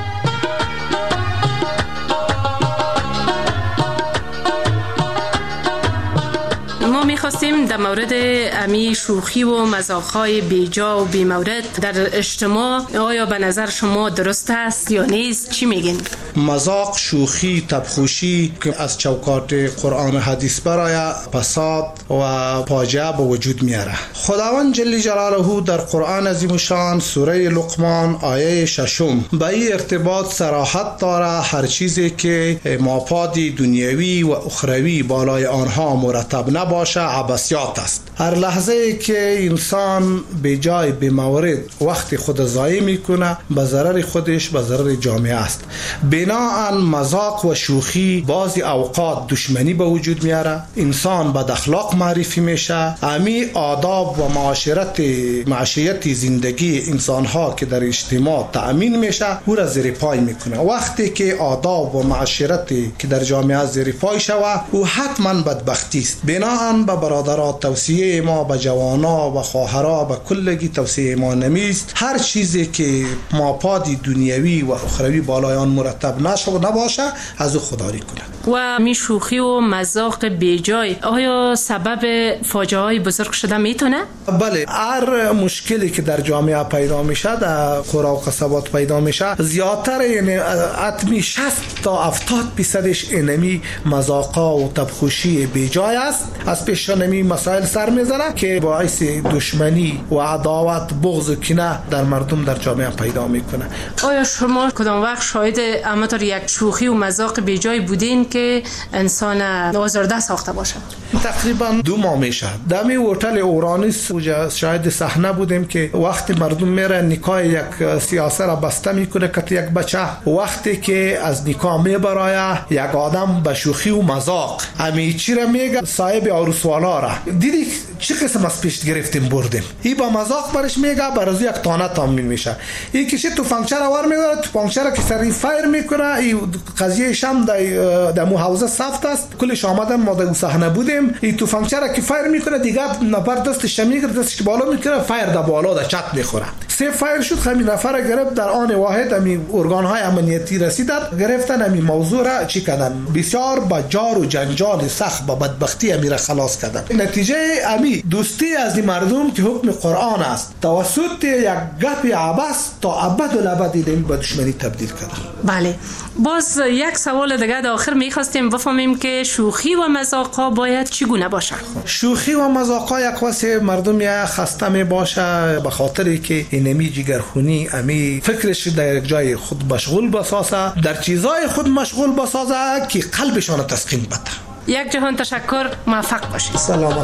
ما می‌خواستیم در مورد امی شوخی و مذاق‌های بیجا و بی‌مورد در اجتماع آیا به نظر شما درست است یا نیست؟ چی میگین؟ مذاق، شوخی، تبخوشی که از چوکات قرآن و حدیث برای فساد و فاجعه به وجود میاره. خداوند جل جلاله در قرآن عظیم الشان سوره لقمان آیه ششم به این ارتباط صراحت داره هر چیزی که مفاد دنیوی و اخروی بالای آنها مرتب نباشه عبثیات است. هر لحظه که انسان به جای به مورد وقت خود ضایع میکنه به ضرر خودش به ضرر جامعه است. بناهن مذاق و شوخی بعضی اوقات دشمنی به وجود میاره، انسان بد اخلاق معرفی میشه. امی آداب و معاشرت معاشیت زندگی انسان ها که در اجتماع تأمین میشه او را زیر پای میکنه. وقتی که آداب و معاشرتی که در جامعه زیر پای شوه او حتما بدبختی است. بناهن به برادرات توصیه ما به جوانا و خواهرها به کلگی توصیه ما نمیست هر چیزی که مفاد دنیوی و اخروی بالای آن مرتب نشه نباشه از او خودداری کنه. و می شوخی و مذاق بیجای آیا سبب فاجعه های بزرگ شده میتونه؟ بله، هر مشکلی که در جامعه پیدا میشه در قرى و قصبات پیدا میشه زیادتر یعنی حتمی شصت تا هفتاد درصدش اینمی مذاقا و تبخوشی بیجای است. از پیش نمی مسائل سر میزنه که باعث دشمنی و عداوت بغض و کینه در مردم در جامعه پیدا میکنه. آیا شما کدام وقت شاهد امثال یک شوخی و مذاق بیجای بودین که انسان آزرده ساخته باشه؟ تقریبا دو ماه میشه در می هتل اورانیس شاهد صحنه بودیم که وقتی مردم میره نکاح یک سیاسه را بسته میکنه که یک بچه وقتی که از نکاح میبرایه یک آدم به شوخی و مذاق امی چی را میگه صاحب عروسوالا را دیدی چه قسم از پیش گرفتیم بردیم ای با مذاق برش میگه برازو یک تانه تامین میشه. این کشی تو فانکچر ور میداره تو فانکچر که سری فایر میکنه. این قضیه شم در در مو حوزه سفت است. کلش آمدن ما در صحنه بودیم. این تو فانکچر که فایر میکنه دیگه نفر دستش میگیره دستش بالا میکنه فایر در بالا در چت میخوره. سه فایر شد همین نفر گرفت در آن واحد همین ارگان های امنیتی رسیدند گرفتن همین موضوع را چی کردن بسیار با جار و جنجال سخت با بدبختی امیر خلاص کردن. نتیجه امی دوستی از این مردم که حکم قرآن است توسط یک گپ عباس تا ابد الابد این به دشمنی تبدیل کردن. بله، باز یک سوال دیگه در آخر می‌خواستیم بفهمیم که شوخی و مذاق‌ها باید چگونه باشه؟ شوخی و مذاق‌ها یک واسه مردم یا خسته می باشه به خاطری که اینمی جگرخونی امی فکرش در یک جای خود مشغول بسازه در چیزای خود مشغول بسازه که قلبشان تسکین بده. یک جهان تشکر، موفق باشید. سلامت.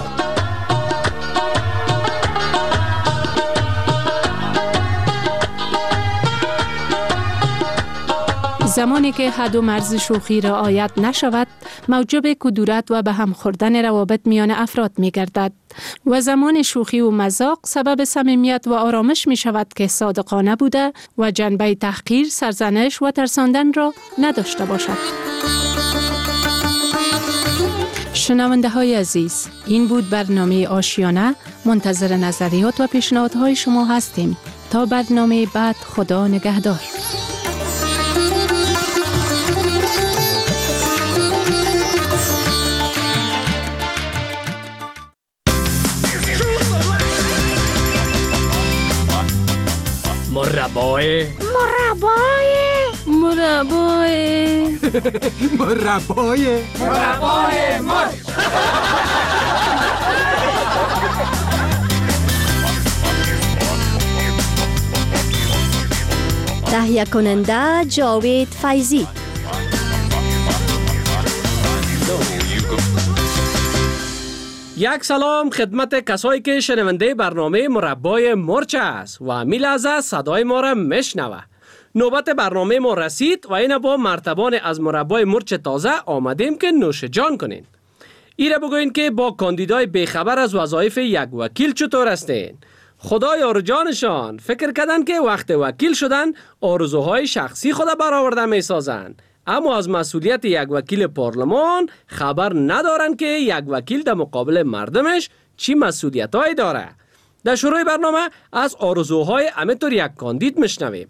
زمانی که حد و مرز شوخی رعایت نشود موجب کدورت و به هم خوردن روابط میان افراد می گردد و زمان شوخی و مذاق سبب صمیمیت و آرامش می شود که صادقانه بوده و جنبه تحقیر، سرزنش و ترساندن را نداشته باشد. شنونده های عزیز، این بود برنامه آشیانه. منتظر نظریات و پیشنهادهای شما هستیم. تا برنامه بعد، خدا نگهدار. مربای مربای مربای مربای مربای مرچ. تهیه کننده جاوید فیضی. یک سلام خدمت کسایی که شنونده برنامه مربای مرچ است و می لحظه صدای ما را میشنوه. نوبت برنامه ما رسید و این با مرتبان از مربای مرچ تازه آمدیم که نوش جان کنین. ایره بگوین که با کاندیدای بیخبر از وظایف یک وکیل چطور هستین؟ خدای یار جانشان فکر کردن که وقت وکیل شدن آرزوهای شخصی خود برآورده می سازن، اما از مسئولیت یک وکیل پارلمان خبر ندارن که یک وکیل در مقابل مردمش چی مسئولیتایی داره. در شروع برنامه از آرزوهای همینطور یک کاندید میشنویم.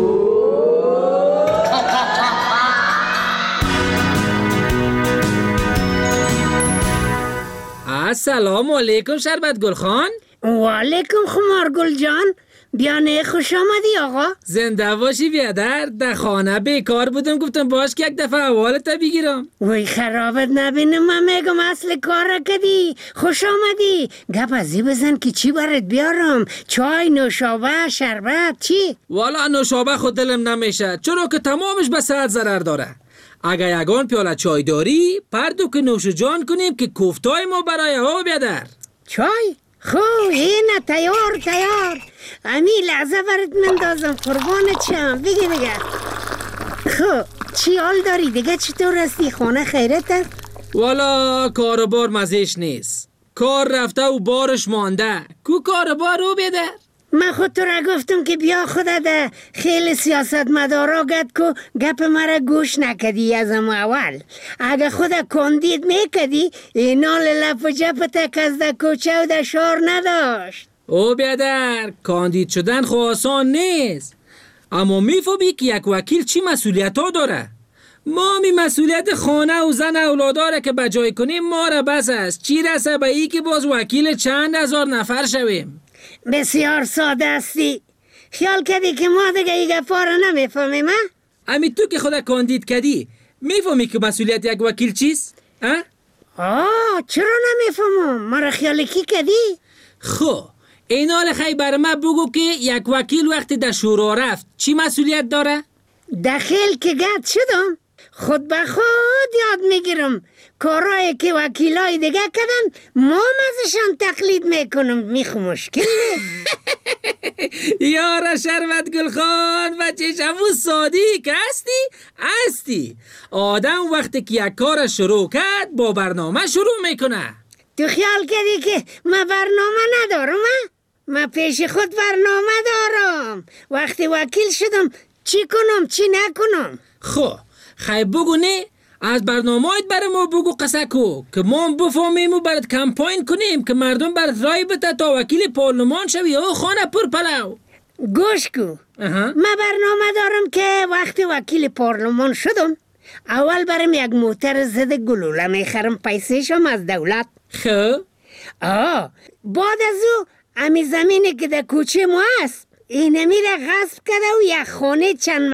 السلام علیکم شربت گل خان. و علیکم خمار گل جان. بیانه خوش آمدی آقا. زنده باشی بیادر. در خانه بیکار بودم گفتم باش که یک دفعه احوالت بگیرم. وی خرابت نبینم من میگم اصل کار را کدی. خوش آمدی. گپ ازی بزن که چی برات بیارم. چای، نوشابه، شربت چی؟ والا نوشابه خود دلم نمیشه چرا که تمامش به صحت ضرر داره. اگه یگان پیاله چای داری پردو که نوش جان کنیم که کوفتای ما برای ها بیادر. چای؟ خو اینه تیار تیار. امی لحظه برات مندازم قربانت شم. بگی بگه. خو چی حال داری دیگه؟ چطور هستی؟ خانه خیرته؟ والا کاربار مزیش نیست. کار رفته و بارش مانده. کو کاربار رو بیادر؟ من خود تو را گفتم که بیا خودت خیلی سیاست مدارا گد که گپ مرا گوش نکدی از اول. اگه خود کاندید میکدی اینال لپ و جپت که از ده کوچه و ده شار نداشت. او بیادر کاندید شدن خو آسان نیست، اما میفهمی که یک وکیل چی مسئولیت ها داره. ما می مسئولیت خانه و زن اولاداره که بجای کنیم ما را بس است. چی رسه به ای که باز وکیل چند هزار نفر شویم. بسیار ساده استی. خیال کردی که ما دیگه ای گفا را نمیفهمیم ها؟ امی تو که خدا کاندید کردی میفهمی که مسئولیت یک وکیل چیست؟ ها؟ آه چرا نمیفهمم؟ ما را خیال کی کردی؟ خو این حال خیلی بر من بگو که یک وکیل وقتی در شورا رفت چی مسئولیت داره؟ دخیل که گد شدم خود به خود یاد میگیرم. کارهایی که وکیلای دیگه کردن ما ازشان تقلید میکنم. میخو مشکل یارا شربت گل خان و چشمو سادی که هستی هستی. آدم وقتی که یک کار شروع کرد با برنامه شروع میکنه. تو خیال کردی که ما برنامه ندارم ها؟ ما پیش خود برنامه دارم. وقتی وکیل شدم چی کنم چی نکنم. خو خیلی بگو نه از برنامه‌ات برای ما بگو قصه کو که ما بفهمیم و برات کمپاین کنیم که مردم برات رای بده تا وکیل پارلمان شوی او خانه پر پلو. گوش کو ما برنامه دارم که وقتی وکیل پارلمان شدم اول برم یک موتر ضد گلوله میخرم پیسهشم از دولت. خب آه بعد از او امی زمینی که در کوچه ما هست اینه میره غصب کرده و یک خانه چند